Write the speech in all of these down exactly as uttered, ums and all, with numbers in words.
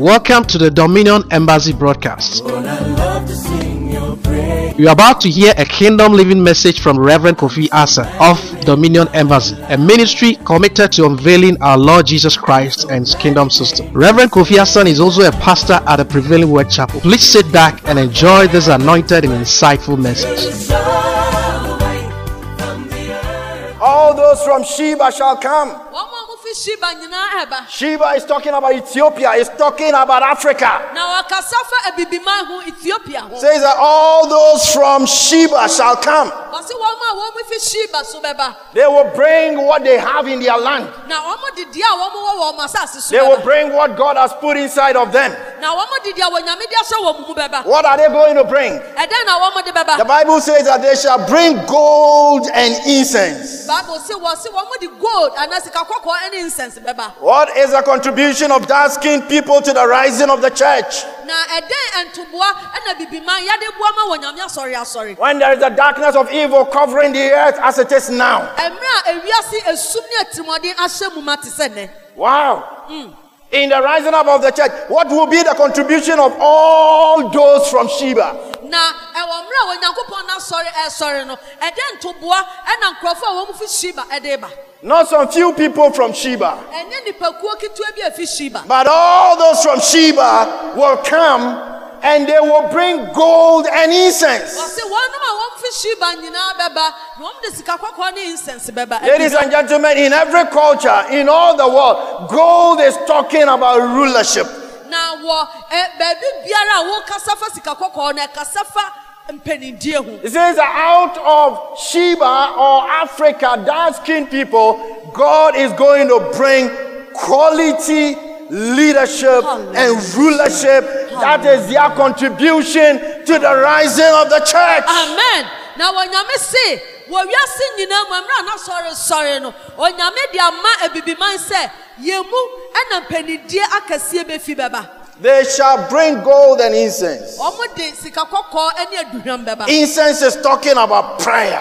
Welcome to the Dominion Embassy broadcast. You are about to hear a kingdom living message from Reverend Kofi Asa of Dominion Embassy, a ministry committed to unveiling our Lord Jesus Christ and His kingdom system. Reverend Kofi Asa is also a pastor at the Prevailing Word Chapel. Please sit back and enjoy this anointed and insightful message. All those from Sheba shall come. Sheba is talking about Ethiopia, is talking about Africa. Says that all those from Sheba shall come. They will bring what they have in their land. They will bring what God has put inside of them. What are they going to bring? The Bible says that they shall bring gold and incense. What is the contribution of dark-skinned people to the rising of the church? When there is a darkness of evil covering the earth as it is now. Wow. Mm. In the rising up of the church, what will be the contribution of all those from Sheba? Not some few people from Sheba, but all those from Sheba will come and they will bring gold and incense. Ladies and gentlemen, in every culture, in all the world, gold is talking about rulership. It says that out of Sheba or Africa, dark-skinned people, God is going to bring quality leadership Hallelujah. And rulership. Hallelujah. That is their contribution to the rising of the church. Amen. Now when you say, well, we are singing now, I'm not sorry, sorry, no. When you made your man a baby man say, you move and a penny dear, I can see a baby baba. They shall bring gold and incense. Incense is talking about prayer.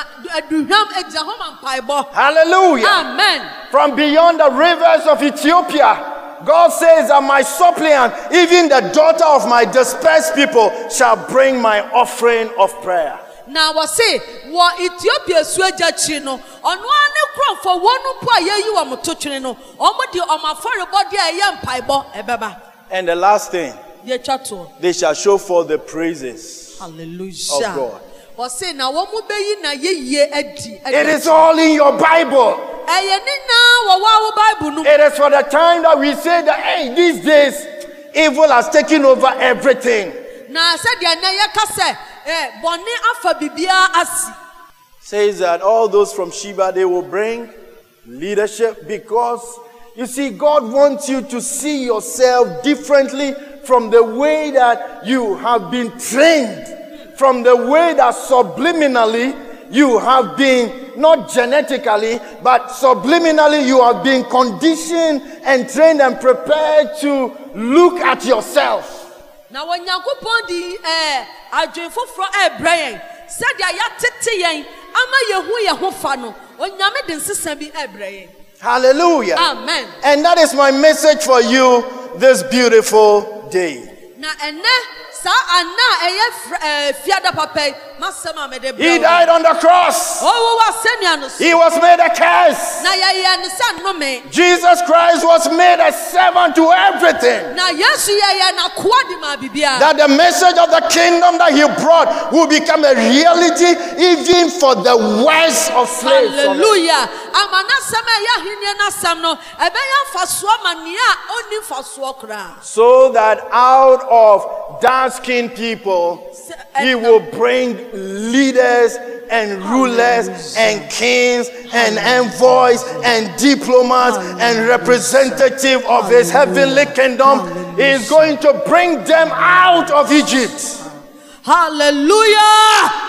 Hallelujah. Amen. From beyond the rivers of Ethiopia, God says that my suppliant, even the daughter of my dispersed people, shall bring my offering of prayer. Now I say, what Ethiopia sweja chino on one crop for one po you am touching no omodi on my foreign body I am paibo ebeba. And the last thing, they shall show forth the praises Hallelujah. Of God. It is all in your Bible. It is for the time that we say that, hey, these days, evil has taken over everything. Says that all those from Sheba, they will bring leadership because, you see, God wants you to see yourself differently from the way that you have been trained. From the way that subliminally you have been, not genetically, but subliminally you have been conditioned and trained and prepared to look at yourself. Now when you go upon the I dream for a brain, said ya Hallelujah. Amen. And that is my message for you this beautiful day. Now and He died on the cross. He was made a curse. Jesus Christ was made a servant to everything. That the message of the kingdom that he brought will become a reality even for the worst of slaves. Hallelujah. So that out of dark-skinned people, he will bring leaders and rulers and kings and envoys and diplomats and representatives of his heavenly kingdom. He is going to bring them out of Egypt. Hallelujah.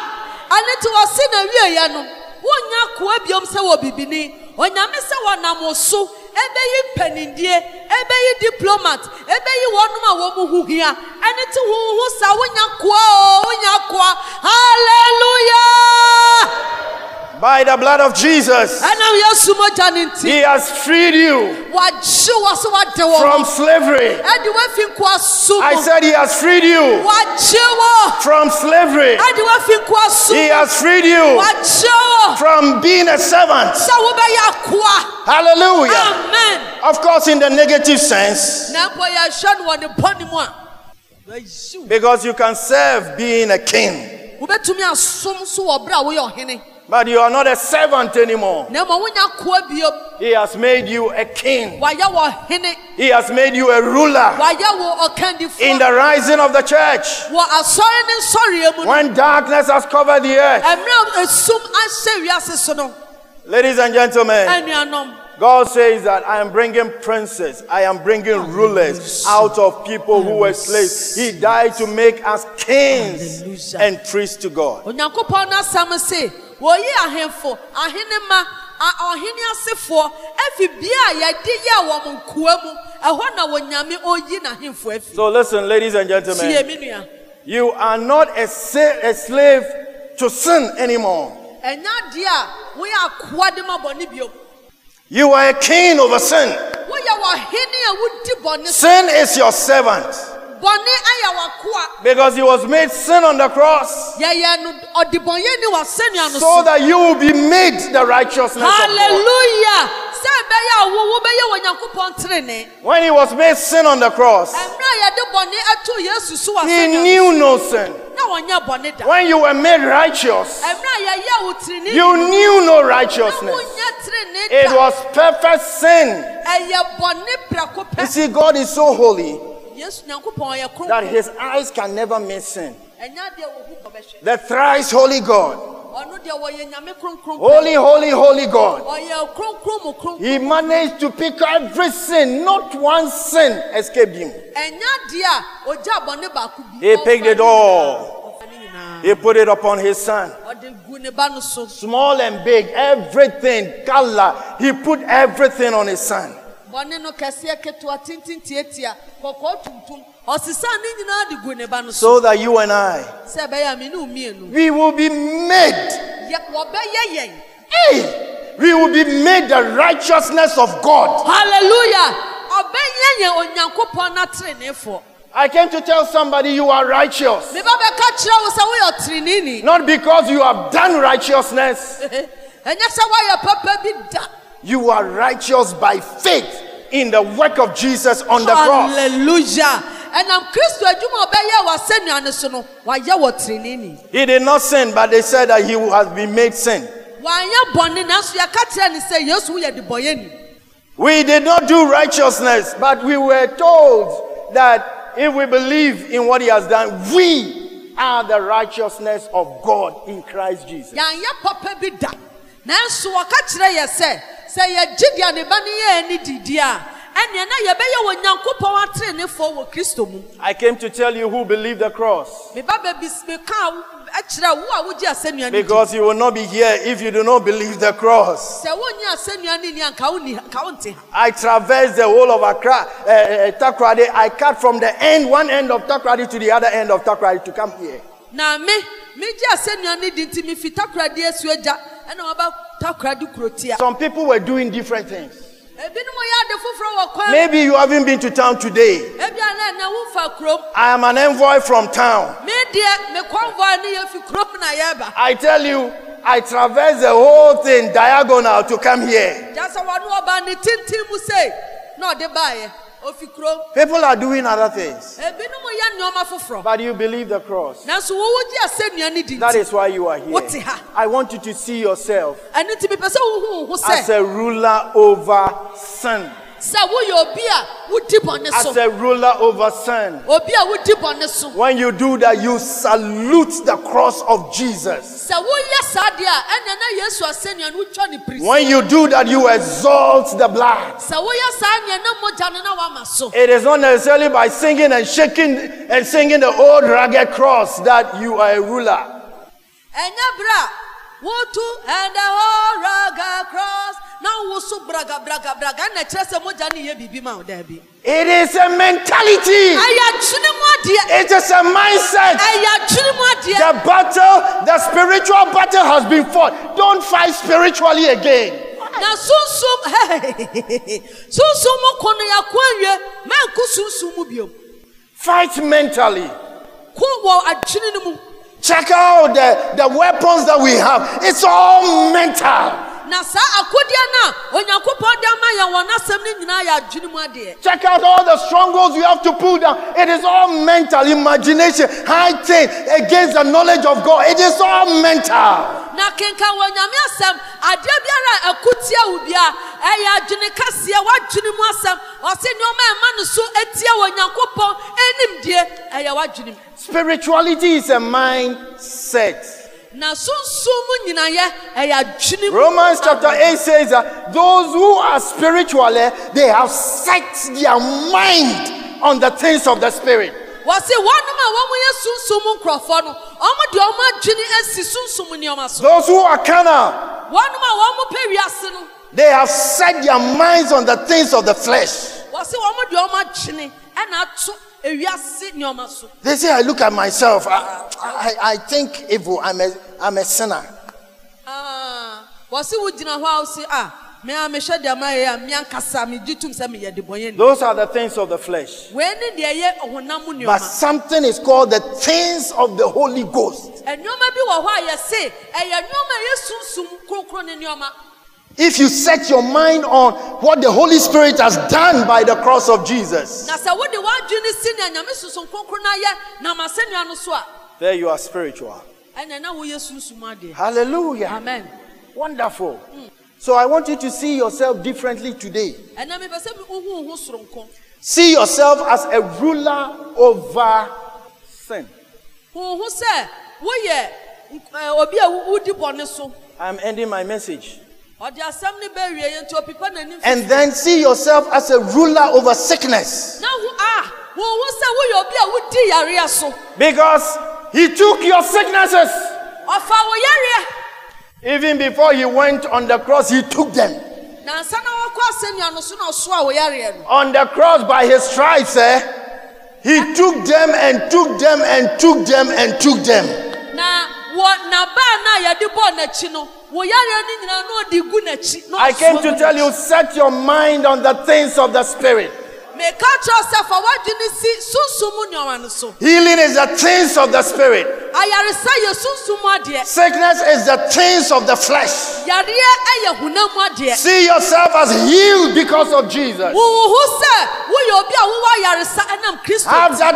Ebe yi penindie, ebe yi diplomat, ebe yi wonuma womu huhia, eni ti huhu sa wonya kwa, wonya kwa. Hallelujah! By the blood of Jesus, He has freed you from slavery. I said He has freed you from slavery. He has freed you from being a servant. Hallelujah. Amen. Of course, in the negative sense, because you can serve being a king, but you are not a servant anymore. He has made you a king. He has made you a ruler in the rising of the church. When darkness has covered the earth. Ladies and gentlemen, God says that I am bringing princes, I am bringing rulers out of people who were slaves. He died to make us kings and priests to God. So listen, ladies and gentlemen, you are not a, a slave to sin anymore. You are a king over sin. Sin is your servant. Because He was made sin on the cross, so that you will be made the righteousness Hallelujah. of God. When He was made sin on the cross, He knew no sin. When you were made righteous, you knew no righteousness. It was perfect sin. You see, God is so holy that His eyes can never miss sin. The thrice holy God, holy, holy, holy God, He managed to pick every sin. Not one sin escaped Him. He picked it all. He put it upon His Son. Small and big, everything, color, He put everything on His Son. So that you and I, we will be made, hey, we will be made the righteousness of God. Hallelujah. I came to tell somebody you are righteous. Not because you have done righteousness. You are righteous by faith in the work of Jesus on the cross. Hallelujah. He did not sin, but they said that He has been made sin. We did not do righteousness, but we were told that if we believe in what He has done, we are the righteousness of God in Christ Jesus. I came to tell you who believe the cross. Because you will not be here if you do not believe the cross. I traversed the whole of Accra, uh, uh, Takoradi. I cut from the end, one end of Takoradi to the other end of Takoradi to come here. Some people were doing different things. Maybe you haven't been to town today. I am an envoy from town. I tell you, I traversed the whole thing diagonal to come here. People are doing other things, but you believe the cross. That is why you are here. I want you to see yourself as a ruler over sin. As a ruler over sin. When you do that, you salute the cross of Jesus. When you do that, you exalt the blood. It is not necessarily by singing and shaking and singing the old rugged cross that you are a ruler. And the whole rugged cross. It is a mentality. adeɛ. It is a mindset. Ɛyɛ adwene mu adeɛ. The battle, the spiritual battle has been fought. Don't fight spiritually again. Na sunsum sunsum mu kono ya ko awie manku sunsum mu biom. Fight mentally. Ko wɔ adwene no mu. Check out the, the weapons that we have. It's all mental. Na sa akodia na onyankopɔn de ama ya wɔ nasɛm ni nyina ya adwene mu adeɛ. Check out all the strongholds you have to pull down. It is all mental. Imagination, high thing against the knowledge of God. It is all mental. Na kenka wɔ nyame asɛm adeɛ biara akutia wo bia ɛyɛ adwene kaseɛ wadwene mu asɛm ɔse nneɔma ɛma no so etia wɔ nyankopɔn enim die ɛyɛ wadwene mu. Spirituality is a mindset. Na sunsum mu nyinayɛ ɛyɛ adwene mu. Romans chapter eight says that those who are spiritual, they have set their mind on the things of the spirit. Wɔse wɔnom a wɔn yɛ sunsum mu nkurɔfoɔ no ɔmo de ɔmo adwene asi sunsum nneɛma so. Those who are carnal, wɔnom a wɔn pɛ wiase no they have set their minds on the things of the flesh. wɔse wɔn de ɔmo adwene ɛna ato ewiase nneɛma so. They say, I look at myself, I, I, I think evil, I'm a, I'm a sinner. Ah, wɔse wo gyina hɔ a wɔse ah me a mehwɛ de ama yɛ a me ankasa me gye tum sɛ meyɛ de bɔnyɛ ni. Those are the things of the flesh. Wei ne deɛ ɛyɛ ɔhonam mu But nneɛma. something is called the things of the Holy Ghost. Nneɛma bi wɔ hɔ a yɛse ɛyɛ nneɛma a yɛ sunsum kronkron ne nneɛma. If you set your mind on what the Holy Spirit has done by the cross of Jesus, Na sɛ wode w'adwene si nea nyame sunsum kronkron na yɛ na masɛnnua no so a there you are spiritual. ɛnɛ na woyɛ sunsum adeɛ. Hallelujah. Amen. Wonderful. So I want you to see yourself differently today. Ɛnɛ mepɛ sɛ wohu wo ho soronko. See yourself as a ruler over sin. Hu ho sɛ woyɛ eh, obi a wodi bɔne so. I'm ending my message. Ɔde asɛm ne bɛwie yɛ nti opipa n'anim. And then see yourself as a ruler over sickness. Na hu ah hu ho sɛ woyɛ obi a wodi yareɛ so. Because he took your sicknesses. Ɔfa wo yareɛ. Even before he went on the cross, he took them. Na nsa na wɔkɔ asɛnnua no so na ɔsoa wo yareɛ no. On the cross by his stripes, eh, he took them and took them and took them and took them. Na wɔ na baa na yɛde bɔɔ n'akyi no wo yareɛ no nyinaa na ɔde gu n'akyi. na I came ɔsoa to gu tell n'akyi. you, set your mind on the things of the Spirit. Meka kyerɛ sɛ fa w'adwene si sunsum mu nneɛma no so. Healing is the things of the Spirit. Ayaresa yɛ sunsum mu adeɛ. Sickness is the things of the flesh. Yareɛ ɛyɛ honam mu adeɛ. See yourself as healed because of Jesus. Wo ho sɛ woyɛ obi a wowɔ ayaresa ɛnam Kristo. Have that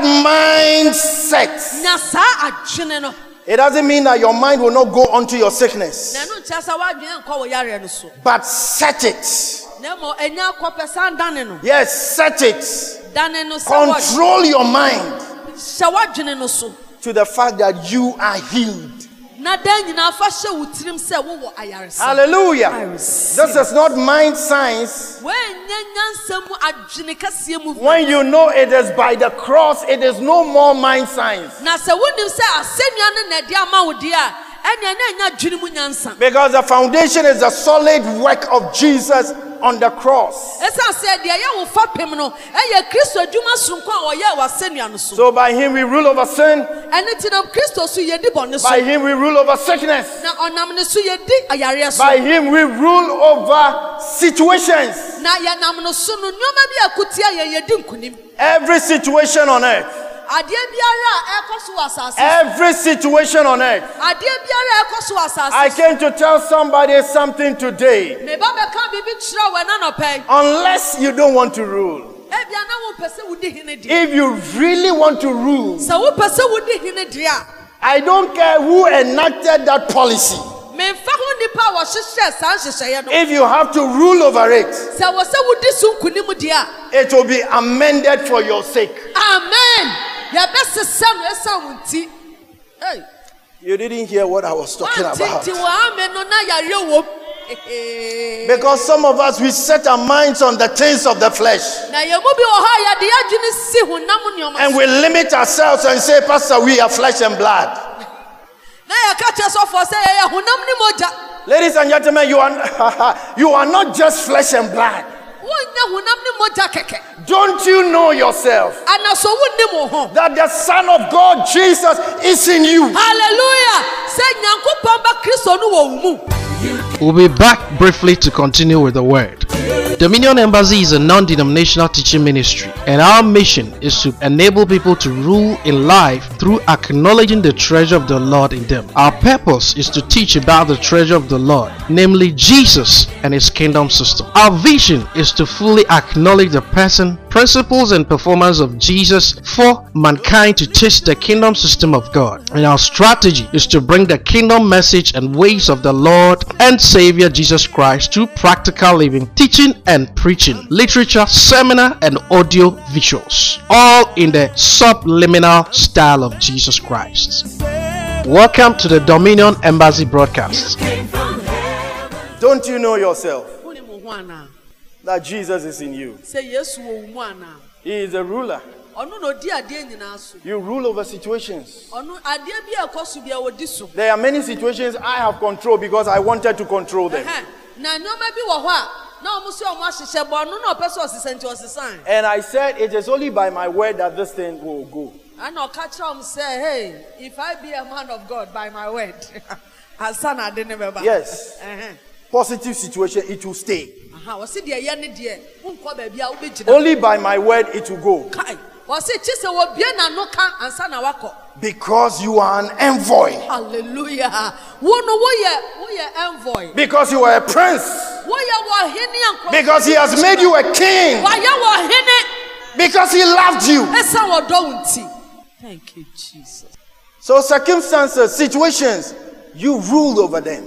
mindset. Na saa adwene no. It doesn't mean that your mind will not go onto your sickness, Na ɛno nkyerɛ sɛ w'adwene nkɔ wo yareɛ no so. but set it. Na mmom ɛnyɛ akɔpɛ saa dane no. Yes, set it. Dane no sɛ wɔ- Control your mind hyɛ w'adwene no so. to the fact that you are healed. Na dan nyinaa fa hyɛ wo tirim sɛ wowɔ ayaresa. Hallelujah. I receive. This is not mind science. Woanyɛ nyansa mu adwene kɛseɛ mu. When you know it is by the cross, it is no more mind science. Na sɛ wonim sɛ asɛnnua no na ɛde ama wo deɛ a ɛnea na ɛnyɛ adwene mu nyansa. Because the foundation is the solid work of Jesus on the cross. Ɛsiane sɛ deɛ ɛyɛ wo fapem no ɛyɛ Kristo adwuma sonko a ɔyɛɛ wɔ asɛnnua no so. So by him we rule over sin. Ɛno nti na Kristo so yɛdi bɔne so. By him we rule over sickness. Na ɔnam ne so yɛdi ayareɛ so. By him we rule over situations. Na yɛnam no so no nneɛma bi akutia yɛn yɛdi nkonim. Every situation on earth. Adeɛ biara a ɛkɔ so wɔ asase so. Every situation on earth. Adeɛ biara a ɛkɔ so wɔ asase I so. came to tell somebody something today. Meba bɛka biribi kyerɛ wo ɛna nɔpɛ yi. Unless you don't want to rule. Ebia na wompɛ sɛ wodi hene deɛ. If you really want to rule, Sɛ wopɛ sɛ wodi hene deɛ a I don't care who enacted that policy. memfa ho nipa a wɔhyehyɛ saa nhyehyɛeɛ no. If you have to rule over it, Sɛ wɔ sɛ wodi so nkonim deɛ a it will be amended for your sake. amen. Yɛbɛsesa no ɛsiane wo nti. Hey, You didn't hear what I was talking about. woantete wɔ amen no na yareɛ wom. Because some of us, we set our minds on the things of the flesh. Na yɛn mu bi wɔ hɔ a yɛde yɛadwene si honam nneɛma And so. we limit ourselves and say, Pastor, we are flesh and blood. Na yɛka kyerɛ sɔfoɔ sɛ yɛyɛ honam ne mogya. Ladies and gentlemen, you are, you are not just flesh and blood. Wonyɛ Don't you know yourself that the Son of God, Jesus, is in you? We'll be back briefly to continue with the word. Dominion Embassy is a non-denominational teaching ministry, and our mission is to enable people to rule in life through acknowledging the treasure of the Lord in them. Our purpose is to teach about the treasure of the Lord, namely Jesus and his kingdom system. Our vision is to fully acknowledge the person, principles, and performance of Jesus for mankind to taste the kingdom system of God. And our strategy is to bring the kingdom message and ways of the Lord and Savior Jesus Christ to practical living, teaching and preaching, literature, seminar, and audio visuals, all in the subliminal style of Jesus Christ. Welcome to the Dominion Embassy broadcast. Don't you know yourself that Jesus is in you? He is a ruler. You rule over situations. There are many situations I have control because I wanted to control them. And I said, it is only by my word that this thing will go. And I'll catch him say, hey, if I be a man of God by my word, I didn't remember. Yes. Positive situation, it will stay. Only by my word it will go. Because you are an envoy. Hallelujah. Because you are a prince. Because he has made you a king. Because he loved you. Thank you, Jesus. So circumstances, situations, you rule over them.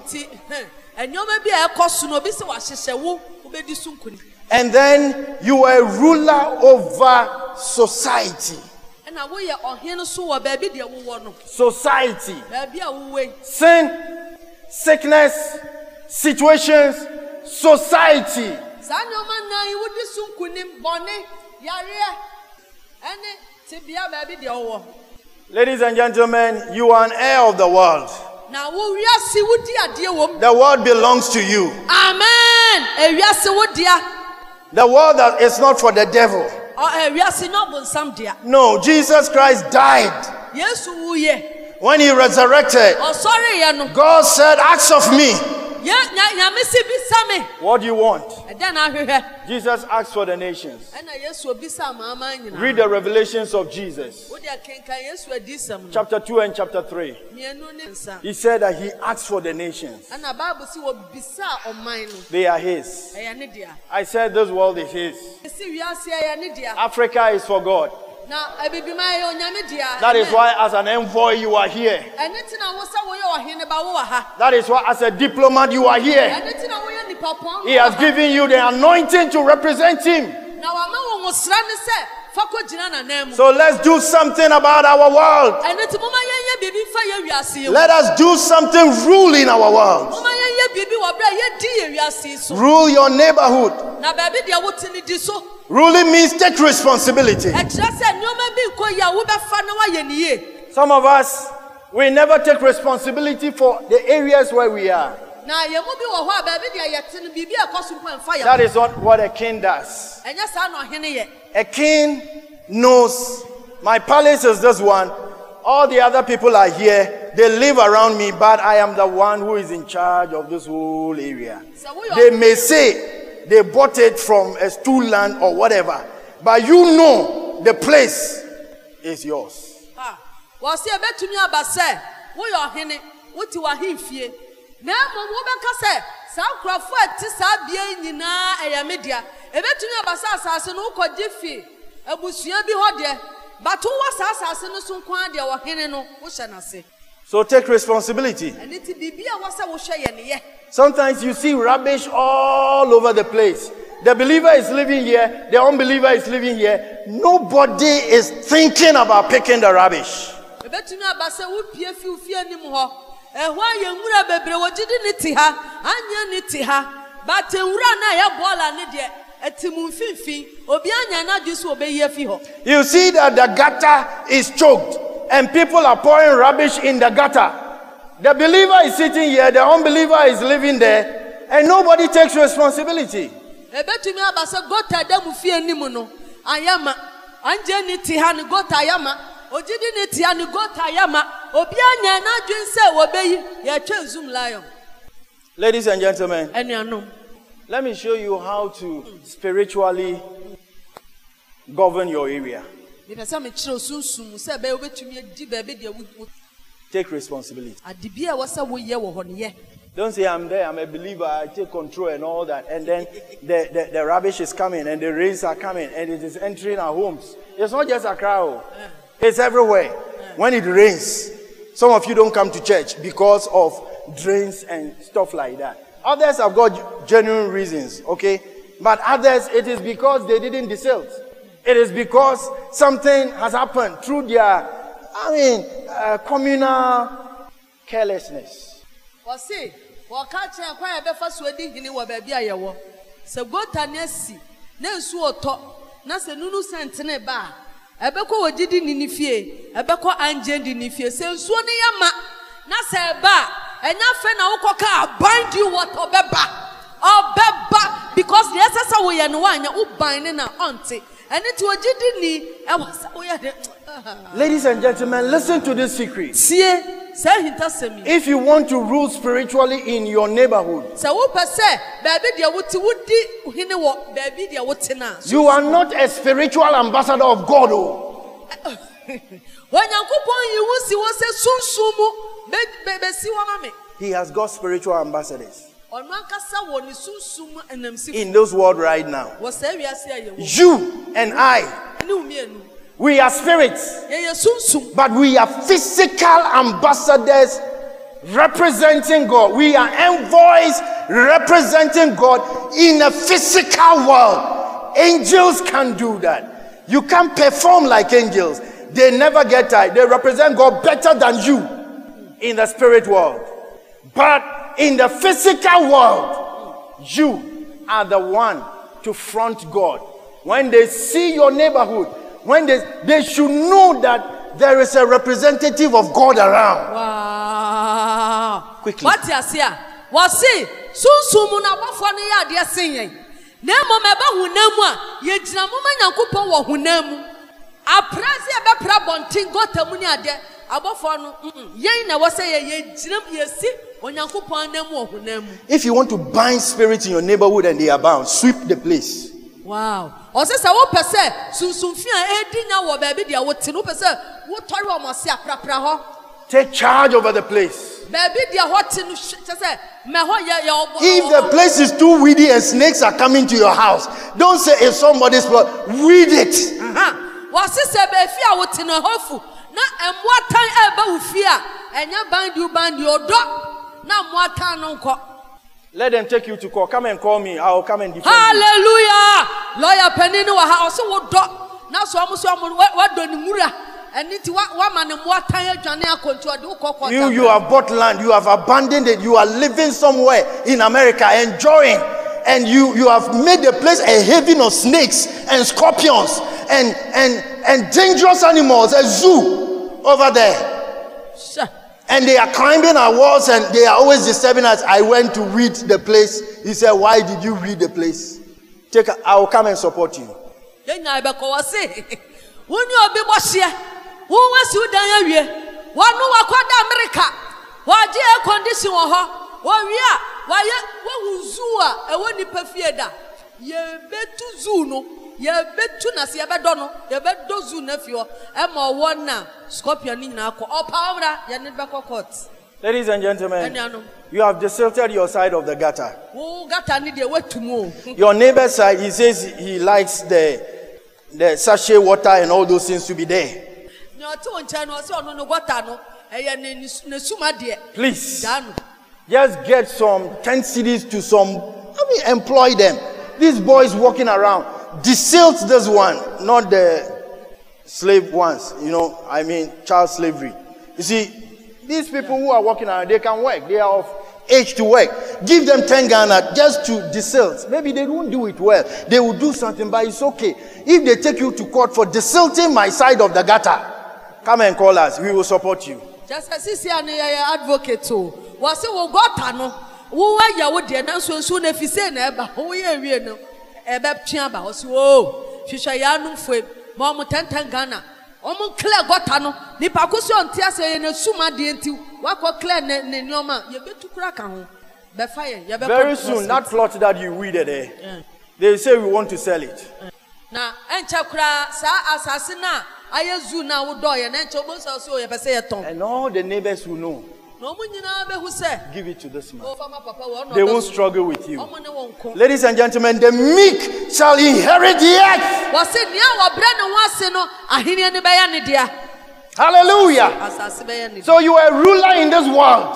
And then you are a ruler over society. Society. Sin, sickness, situations, society. Ladies and gentlemen, you are an heir of the world. The world belongs to you. Amen. The world that is not for the devil. No, Jesus Christ died. When he resurrected, God said, ask of me. What do you want? Jesus asked for the nations. Read the revelations of Jesus. Chapter two and chapter three. He said that he asked for the nations. They are his. I said this world is his. Africa is for God. That is why as an envoy you are here. That is why as a diplomat you are here. He has given you the anointing to represent him. So let's do something about our world. Let us do something rule in our world. Rule your neighborhood. Ruling means take responsibility. Some of us, we never take responsibility for the areas where we are. That is not what a king does. A king knows my palace is this one. All the other people are here. They live around me, but I am the one who is in charge of this whole area. They may say they bought it from a stool land or whatever, but you know the place is yours. So take responsibility. Sometimes you see rubbish all over the place. The believer is living here, the unbeliever is living here. Nobody is thinking about picking the rubbish. You see that the gutter is choked and people are pouring rubbish in the gutter. The believer is sitting here, the unbeliever is living there, and nobody takes responsibility. ebetumi abasa gota demu fie nimu no ayama anje ni ti ha ni gota ayama ojidi ni ti ha ni gota ayama obi anya na dwen se wo beyi ye twa zoom lion. Ladies and gentlemen, enuanom, let me show you how to spiritually govern your area. Take responsibility. Don't say I'm there, I'm a believer, I take control and all that. And then the, the, the rubbish is coming and the rains are coming and it is entering our homes. It's not just a crowd. It's everywhere. When it rains, some of you don't come to church because of drains and stuff like that. Others have got genuine reasons, okay? But others, it is because they didn't desilt. It is because something has happened through their, I mean, uh, communal carelessness. Wasi, wakache kwa ya befa swedi hini wa baby ayawo. Se gota nesi, ne nsu oto, na se nunu sentene ba. Ebe ko wajidi nini fie, ebe ko anje nini fie. Se nsu ni yama, na se ba, enya fe na ukoka bind you what obeba. Obeba, because the essence we are no one, you bind na auntie. And it was ladies and gentlemen, listen to this secret. If you want to rule spiritually in your neighborhood, you are not a spiritual ambassador of God. Oh. He has got spiritual ambassadors in this world right now. You and I, we are spirits, but we are physical ambassadors representing God. We are envoys representing God in a physical world. Angels can do that. You can't perform like angels. They never get tired. They represent God better than you in the spirit world. But in the physical world, you are the one to front God. When they see your neighborhood, when they, they should know that there is a representative of God around. Wow. Quickly. What you see? What see? Soon soon na bafani ya dia sinye. Nemo meba hunemu ye jina muma nyankopon wo hunemu. Aprezi ebe pra bontin gota mu ni ade. Abofano yen na wo say ye jina ye si. If you want to bind spirits in your neighborhood and they are bound, sweep the place. Wow. Take charge over the place. If the place is too weedy and snakes are coming to your house, don't say it's somebody's plot. Weed it. Let them take you to court. Come and call me. I will come and defend Hallelujah. You. Lawyer Penini wa ha also wo do. Na so amuso amu wa do ni mura. Eni ti wa wa ma ne mo atan adwane akonto ade wo kokota. You you have bought land. You have abandoned it. You are living somewhere in America enjoying, and you you have made the place a haven of snakes and scorpions and and and dangerous animals, a zoo over there. Sure. And they are climbing our walls and they are always disturbing us. I went to read the place. He said, why did you read the place? Take, I will come and support you. When you be boshia, who was you down here? One no America. Why do you condition her? Why we are? Why you zua? A one perfieda. Ye bet to zuno. Ye bet to Nasi Abadono. Ye bet dozu nephew. Emma one now. Scorpion in our power. Yanibako court. Ladies and gentlemen, you have deserted your side of the gutter. Oh, gutter need a way to move. Your neighbor's side, he says he likes the the sachet water and all those things to be there. Please, just get some ten C Ds to some, I mean, employ them. These boys walking around, desilt this one, not the slave ones, you know, I mean, child slavery. You see, these people who are working around, they can work. They are of age to work. Give them ten Ghana just to desilt. Maybe they won't do it well. They will do something, but it's okay. If they take you to court for desilting my side of the gutter, come and call us. We will support you. Just as this an advocate too. Was it what got no? Who are you with the announcement soon if you say never? Who are you? ebe piaba o si o hwehwe ya no fo ma mo tenten Ghana o mo clear gota no ni pa ko so ntia se na suma de enti wa ko clear ne ne nyoma ye betukura ka ho be fire ye be. Very soon that plot that you weeded there, yeah. They say we want to sell it. Yeah. Na enche kura sa asase na ayezu na wo do ye na enche obo so so ye pese ye ton. And all the neighbors who know, no mo nyina be hu se give it to this man. O fama papa wo no. They won't struggle with you. O mo ne won ko. Ladies and gentlemen, the meek shall inherit the earth. Wo se nia wo bre ne ho ase no ahene ne be ya ne dia. Hallelujah. So you are a ruler in this world.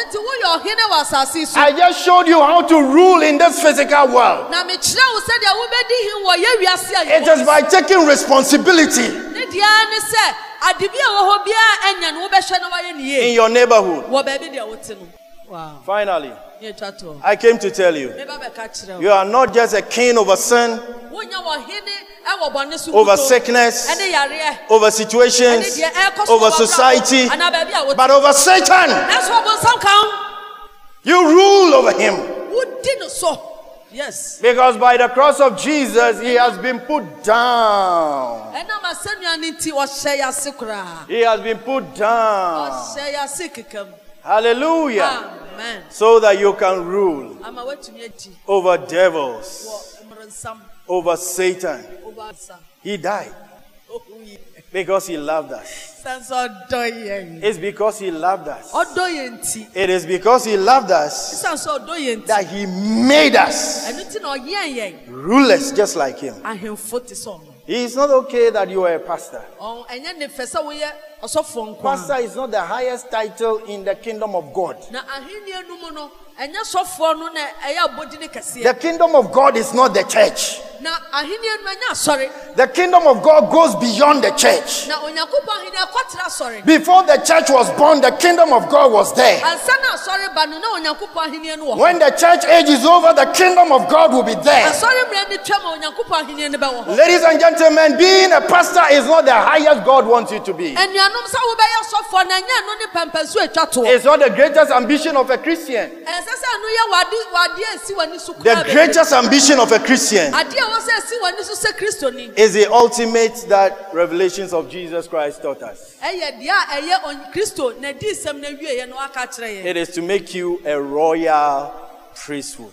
I just showed you how to rule in this physical world. It is by taking responsibility in your neighborhood. Wow. Finally, I came to tell you, you are not just a king over sin, over sickness, over situations, over society, but over Satan. You rule over him. Yes. Because by the cross of Jesus, he has been put down. He has been put down. Hallelujah. Amen. So that you can rule over devils, over Satan. He died because he loved us. It's because he loved us. It is because he loved us that he made us rulers just like him. It is not okay that you are a pastor. Pastor is not the highest title in the kingdom of God. The kingdom of God is not the church. The kingdom of God goes beyond the church. Before the church was born, the kingdom of God was there. When the church age is over, the kingdom of God will be there. Ladies and gentlemen, being a pastor is not the highest God wants you to be. It's not the greatest ambition of a Christian. The greatest ambition of a Christian is the ultimate that revelations of Jesus Christ taught us. It is to make you a royal priesthood.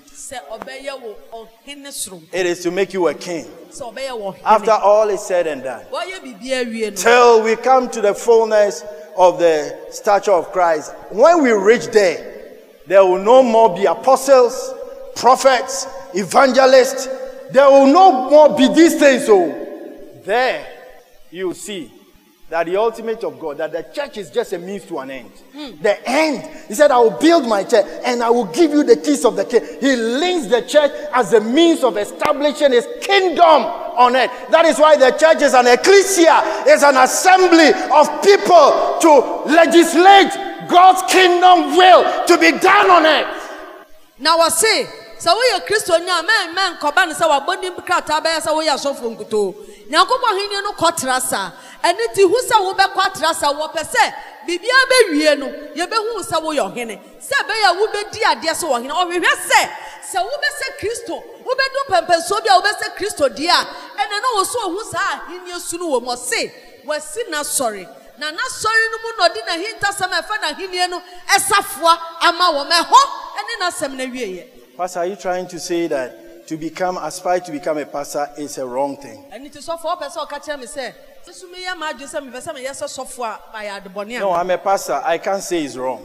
It is to make you a king. After all is said and done, till we come to the fullness of the stature of Christ, when we reach there, there will no more be apostles, prophets, evangelists. There will no more be these things. So there you see that the ultimate of God, that the church is just a means to an end. Mm. The end. He said, I will build my church and I will give you the keys of the king. He links the church as a means of establishing his kingdom on earth. That is why the church is an ecclesia, is an assembly of people to legislate God's kingdom will to be done on earth. Now I say, so we are Christian man, man, Koban, so our body crata, so we are so from Kuto. Now come on, he no quatrasa, and it who saw over quatrasa, what per se, Bibia Beviano, Yabe who saw your hene, Sabaya would be dear, dear, so on, or we say, so we say Christo, who be do Pempesobia, we say Christo, dear, and I know so who's ah, in your sunu must say, was sinner sorry. Na na sorry no mu no di na hinta sama fa na hinie no esafua ama wo me ho ene na sem na wieye. Pastor, are you trying to say that to become aspire to become a pastor is a wrong thing? And it is so for person ka kire me say no, I'm a pastor. I can't say it's wrong.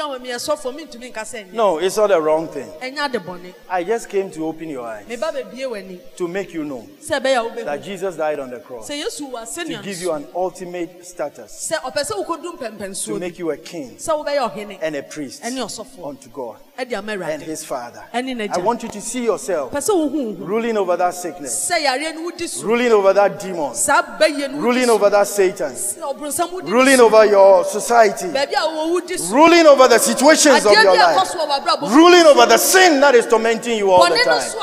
No, it's not the wrong thing. I just came to open your eyes to make you know that Jesus died on the cross to give you an ultimate status, to make you a king and a priest unto God and his Father. I want you to see yourself ruling over that sickness, ruling over that demon, ruling over that Satan, ruling over your society, ruling over the situations of your life, ruling over the sin that is tormenting you all the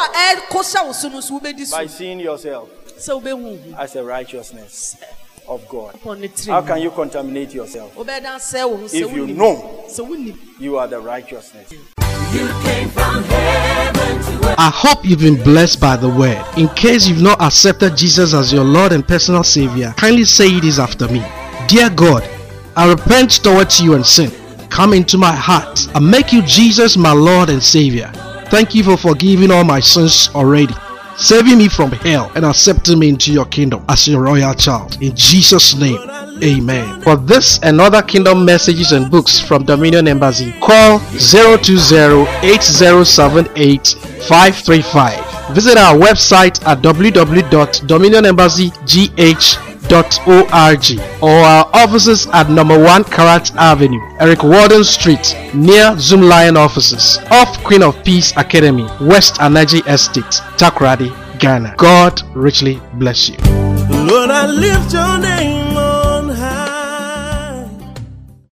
time, by seeing yourself as a righteousness of God. How can you contaminate yourself if you know you are the righteousness? You came from heaven to earth. I hope you've been blessed by the word. In case you've not accepted Jesus as your Lord and personal Savior, kindly say this after me. Dear God, I repent towards you and sin. Come into my heart and make you Jesus my Lord and Savior. Thank you for forgiving all my sins already, saving me from hell and accepting me into your kingdom as your royal child. In Jesus' name, amen. For this and other kingdom messages and books from Dominion Embassy, call zero two zero, eight zero seven eight, five three five. Visit our website at w w w dot dominion embassy g h dot org or our offices at number one Karat Avenue, Eric Warden Street, near Zoom Lion offices, off Queen of Peace Academy, West Anaji Estate, Takoradi, Ghana. God richly bless you. Lord, I lift your name.